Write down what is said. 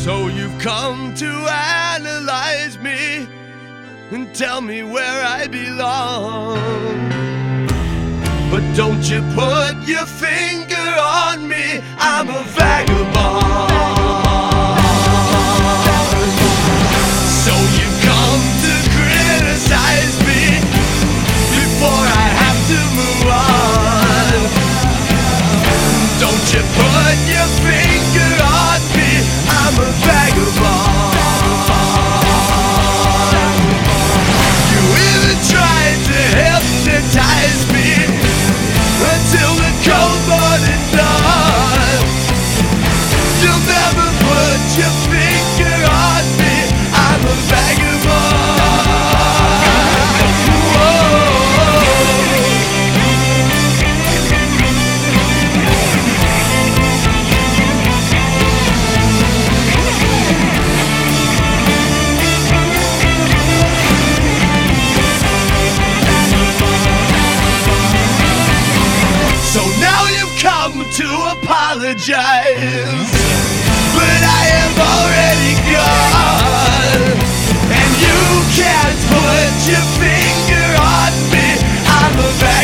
So you've come to analyze me and tell me where I belong. But don't you put your finger on me, I'm a vagabond. So you come to criticize me before I have to move on. Don't you put your finger on me, I'm a vagabond. You even tried to hypnotize me until the cold morning dawn. You'll never put your finger on me, I'm a vagabond. So now you've come to apologize, but I am already gone. And you can't put your finger on me, I'm a